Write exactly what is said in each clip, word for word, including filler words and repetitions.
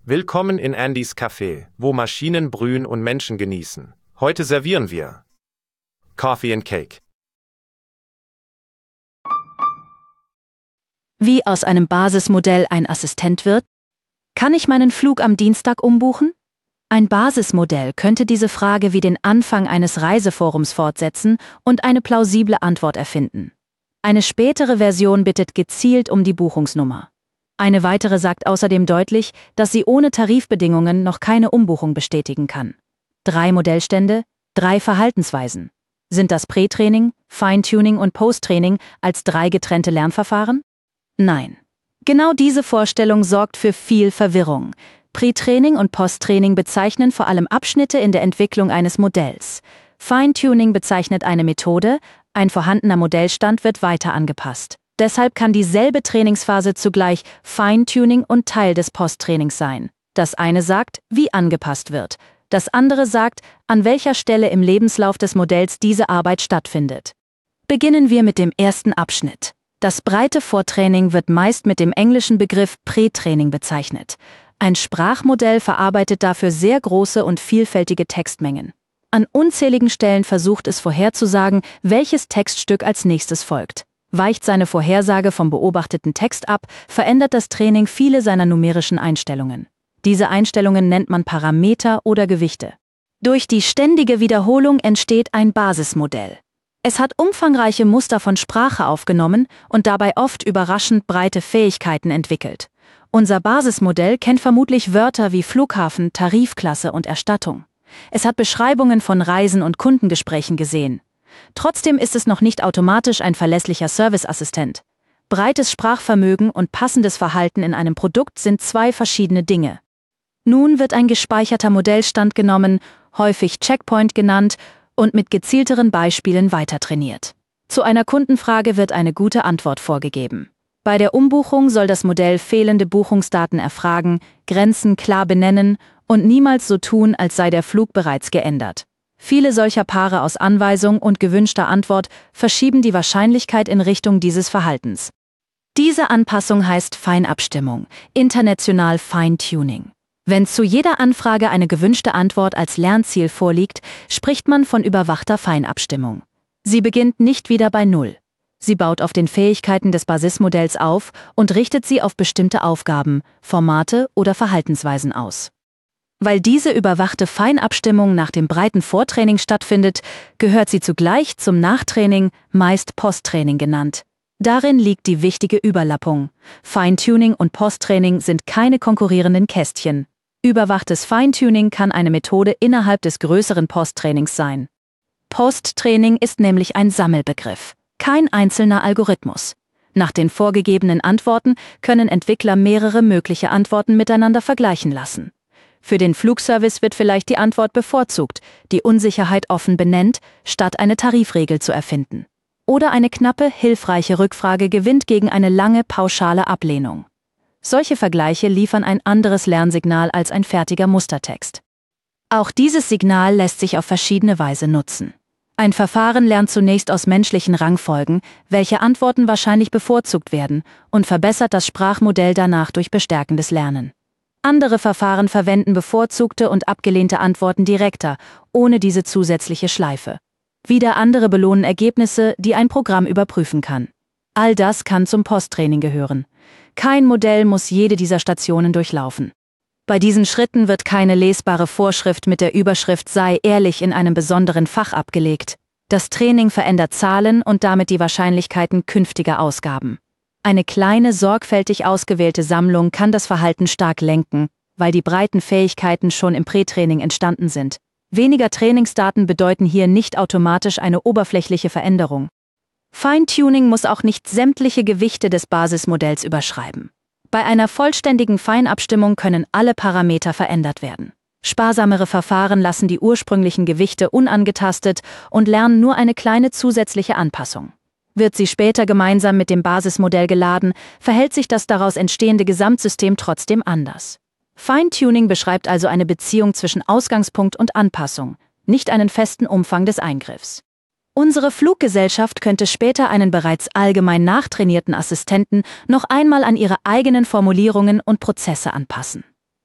Willkommen in Andys Café, wo Maschinen brühen und Menschen genießen. Heute servieren wir Coffee and Cake. Wie aus einem Basismodell ein Assistent wird? Kann ich meinen Flug am Dienstag umbuchen? Ein Basismodell könnte diese Frage wie den Anfang eines Reiseforums fortsetzen und eine plausible Antwort erfinden. Eine spätere Version bittet gezielt um die Buchungsnummer. Eine weitere sagt außerdem deutlich, dass sie ohne Tarifbedingungen noch keine Umbuchung bestätigen kann. Drei Modellstände, drei Verhaltensweisen. Sind das Prätraining, Feintuning und Posttraining als drei getrennte Lernverfahren? Nein. Genau diese Vorstellung sorgt für viel Verwirrung. Prätraining und Posttraining bezeichnen vor allem Abschnitte in der Entwicklung eines Modells. Feintuning bezeichnet eine Methode, ein vorhandener Modellstand wird weiter angepasst. Deshalb kann dieselbe Trainingsphase zugleich Feintuning und Teil des Posttrainings sein. Das eine sagt, wie angepasst wird. Das andere sagt, an welcher Stelle im Lebenslauf des Modells diese Arbeit stattfindet. Beginnen wir mit dem ersten Abschnitt. Das breite Vortraining wird meist mit dem englischen Begriff Prätraining bezeichnet. Ein Sprachmodell verarbeitet dafür sehr große und vielfältige Textmengen. An unzähligen Stellen versucht es vorherzusagen, welches Textstück als nächstes folgt. Weicht seine Vorhersage vom beobachteten Text ab, verändert das Training viele seiner numerischen Einstellungen. Diese Einstellungen nennt man Parameter oder Gewichte. Durch die ständige Wiederholung entsteht ein Basismodell. Es hat umfangreiche Muster von Sprache aufgenommen und dabei oft überraschend breite Fähigkeiten entwickelt. Unser Basismodell kennt vermutlich Wörter wie Flughafen, Tarifklasse und Erstattung. Es hat Beschreibungen von Reisen und Kundengesprächen gesehen. Trotzdem ist es noch nicht automatisch ein verlässlicher Serviceassistent. Breites Sprachvermögen und passendes Verhalten in einem Produkt sind zwei verschiedene Dinge. Nun wird ein gespeicherter Modellstand genommen, häufig Checkpoint genannt, und mit gezielteren Beispielen weiter trainiert. Zu einer Kundenfrage wird eine gute Antwort vorgegeben. Bei der Umbuchung soll das Modell fehlende Buchungsdaten erfragen, Grenzen klar benennen und niemals so tun, als sei der Flug bereits geändert. Viele solcher Paare aus Anweisung und gewünschter Antwort verschieben die Wahrscheinlichkeit in Richtung dieses Verhaltens. Diese Anpassung heißt Feinabstimmung, international Feintuning. Wenn zu jeder Anfrage eine gewünschte Antwort als Lernziel vorliegt, spricht man von überwachter Feinabstimmung. Sie beginnt nicht wieder bei Null. Sie baut auf den Fähigkeiten des Basismodells auf und richtet sie auf bestimmte Aufgaben, Formate oder Verhaltensweisen aus. Weil diese überwachte Feinabstimmung nach dem breiten Vortraining stattfindet, gehört sie zugleich zum Nachtraining, meist Posttraining genannt. Darin liegt die wichtige Überlappung. Feintuning und Posttraining sind keine konkurrierenden Kästchen. Überwachtes Feintuning kann eine Methode innerhalb des größeren Posttrainings sein. Posttraining ist nämlich ein Sammelbegriff, kein einzelner Algorithmus. Nach den vorgegebenen Antworten können Entwickler mehrere mögliche Antworten miteinander vergleichen lassen. Für den Flugservice wird vielleicht die Antwort bevorzugt, die Unsicherheit offen benennt, statt eine Tarifregel zu erfinden. Oder eine knappe, hilfreiche Rückfrage gewinnt gegen eine lange, pauschale Ablehnung. Solche Vergleiche liefern ein anderes Lernsignal als ein fertiger Mustertext. Auch dieses Signal lässt sich auf verschiedene Weise nutzen. Ein Verfahren lernt zunächst aus menschlichen Rangfolgen, welche Antworten wahrscheinlich bevorzugt werden, und verbessert das Sprachmodell danach durch bestärkendes Lernen. Andere Verfahren verwenden bevorzugte und abgelehnte Antworten direkter, ohne diese zusätzliche Schleife. Wieder andere belohnen Ergebnisse, die ein Programm überprüfen kann. All das kann zum Posttraining gehören. Kein Modell muss jede dieser Stationen durchlaufen. Bei diesen Schritten wird keine lesbare Vorschrift mit der Überschrift „Sei ehrlich" in einem besonderen Fach abgelegt. Das Training verändert Zahlen und damit die Wahrscheinlichkeiten künftiger Ausgaben. Eine kleine, sorgfältig ausgewählte Sammlung kann das Verhalten stark lenken, weil die breiten Fähigkeiten schon im Prätraining entstanden sind. Weniger Trainingsdaten bedeuten hier nicht automatisch eine oberflächliche Veränderung. Feintuning muss auch nicht sämtliche Gewichte des Basismodells überschreiben. Bei einer vollständigen Feinabstimmung können alle Parameter verändert werden. Sparsamere Verfahren lassen die ursprünglichen Gewichte unangetastet und lernen nur eine kleine zusätzliche Anpassung. Wird sie später gemeinsam mit dem Basismodell geladen, verhält sich das daraus entstehende Gesamtsystem trotzdem anders. Feintuning beschreibt also eine Beziehung zwischen Ausgangspunkt und Anpassung, nicht einen festen Umfang des Eingriffs. Unsere Fluggesellschaft könnte später einen bereits allgemein nachtrainierten Assistenten noch einmal an ihre eigenen Formulierungen und Prozesse anpassen.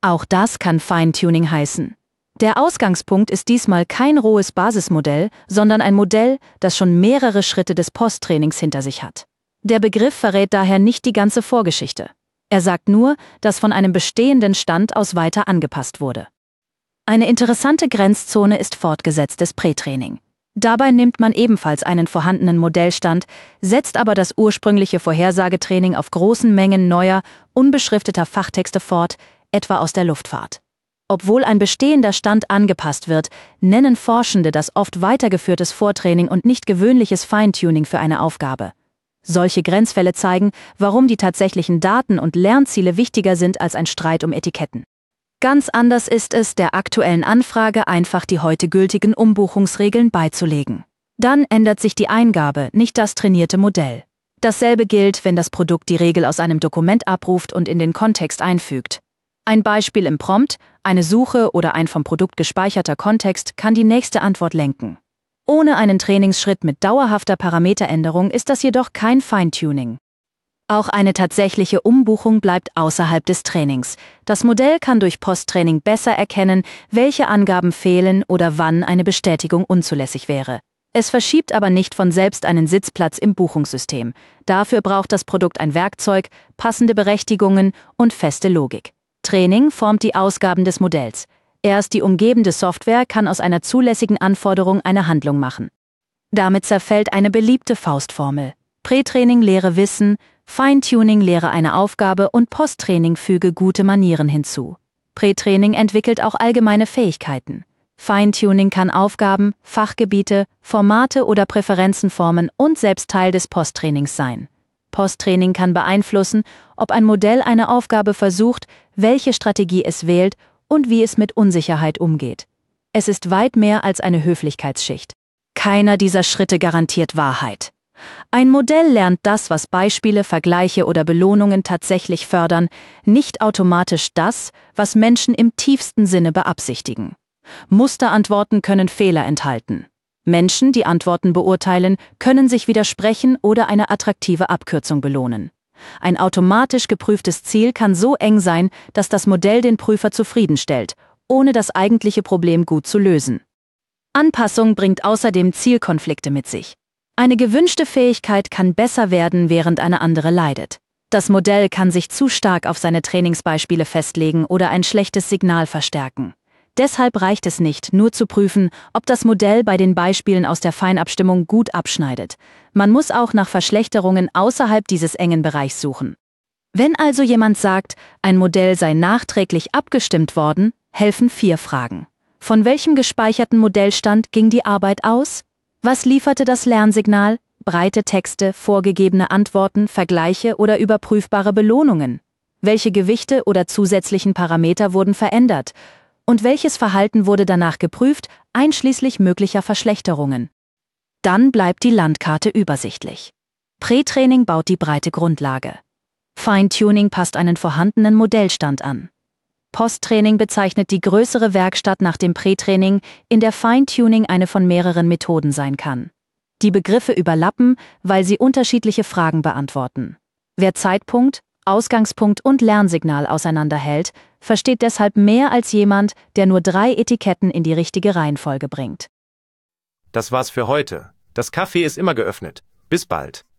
Auch das kann Feintuning heißen. Der Ausgangspunkt ist diesmal kein rohes Basismodell, sondern ein Modell, das schon mehrere Schritte des Posttrainings hinter sich hat. Der Begriff verrät daher nicht die ganze Vorgeschichte. Er sagt nur, dass von einem bestehenden Stand aus weiter angepasst wurde. Eine interessante Grenzzone ist fortgesetztes Prätraining. Dabei nimmt man ebenfalls einen vorhandenen Modellstand, setzt aber das ursprüngliche Vorhersagetraining auf großen Mengen neuer, unbeschrifteter Fachtexte fort, etwa aus der Luftfahrt. Obwohl ein bestehender Stand angepasst wird, nennen Forschende das oft weitergeführtes Vortraining und nicht gewöhnliches Feintuning für eine Aufgabe. Solche Grenzfälle zeigen, warum die tatsächlichen Daten und Lernziele wichtiger sind als ein Streit um Etiketten. Ganz anders ist es, der aktuellen Anfrage einfach die heute gültigen Umbuchungsregeln beizulegen. Dann ändert sich die Eingabe, nicht das trainierte Modell. Dasselbe gilt, wenn das Produkt die Regel aus einem Dokument abruft und in den Kontext einfügt. Ein Beispiel im Prompt, eine Suche oder ein vom Produkt gespeicherter Kontext kann die nächste Antwort lenken. Ohne einen Trainingsschritt mit dauerhafter Parameteränderung ist das jedoch kein Feintuning. Auch eine tatsächliche Umbuchung bleibt außerhalb des Trainings. Das Modell kann durch Posttraining besser erkennen, welche Angaben fehlen oder wann eine Bestätigung unzulässig wäre. Es verschiebt aber nicht von selbst einen Sitzplatz im Buchungssystem. Dafür braucht das Produkt ein Werkzeug, passende Berechtigungen und feste Logik. Training formt die Ausgaben des Modells. Erst die umgebende Software kann aus einer zulässigen Anforderung eine Handlung machen. Damit zerfällt eine beliebte Faustformel. Prätraining lehre Wissen, Feintuning lehre eine Aufgabe und Posttraining füge gute Manieren hinzu. Prätraining entwickelt auch allgemeine Fähigkeiten. Feintuning kann Aufgaben, Fachgebiete, Formate oder Präferenzen formen und selbst Teil des Posttrainings sein. Posttraining kann beeinflussen, ob ein Modell eine Aufgabe versucht, welche Strategie es wählt und wie es mit Unsicherheit umgeht. Es ist weit mehr als eine Höflichkeitsschicht. Keiner dieser Schritte garantiert Wahrheit. Ein Modell lernt das, was Beispiele, Vergleiche oder Belohnungen tatsächlich fördern, nicht automatisch das, was Menschen im tiefsten Sinne beabsichtigen. Musterantworten können Fehler enthalten. Menschen, die Antworten beurteilen, können sich widersprechen oder eine attraktive Abkürzung belohnen. Ein automatisch geprüftes Ziel kann so eng sein, dass das Modell den Prüfer zufriedenstellt, ohne das eigentliche Problem gut zu lösen. Anpassung bringt außerdem Zielkonflikte mit sich. Eine gewünschte Fähigkeit kann besser werden, während eine andere leidet. Das Modell kann sich zu stark auf seine Trainingsbeispiele festlegen oder ein schlechtes Signal verstärken. Deshalb reicht es nicht, nur zu prüfen, ob das Modell bei den Beispielen aus der Feinabstimmung gut abschneidet. Man muss auch nach Verschlechterungen außerhalb dieses engen Bereichs suchen. Wenn also jemand sagt, ein Modell sei nachträglich abgestimmt worden, helfen vier Fragen. Von welchem gespeicherten Modellstand ging die Arbeit aus? Was lieferte das Lernsignal? Breite Texte, vorgegebene Antworten, Vergleiche oder überprüfbare Belohnungen? Welche Gewichte oder zusätzlichen Parameter wurden verändert? Und welches Verhalten wurde danach geprüft, einschließlich möglicher Verschlechterungen? Dann bleibt die Landkarte übersichtlich. Prätraining baut die breite Grundlage. Feintuning passt einen vorhandenen Modellstand an. Posttraining bezeichnet die größere Werkstatt nach dem Prätraining, in der Feintuning eine von mehreren Methoden sein kann. Die Begriffe überlappen, weil sie unterschiedliche Fragen beantworten. Wer Zeitpunkt, Ausgangspunkt und Lernsignal auseinanderhält, versteht deshalb mehr als jemand, der nur drei Etiketten in die richtige Reihenfolge bringt. Das war's für heute. Das Café ist immer geöffnet. Bis bald.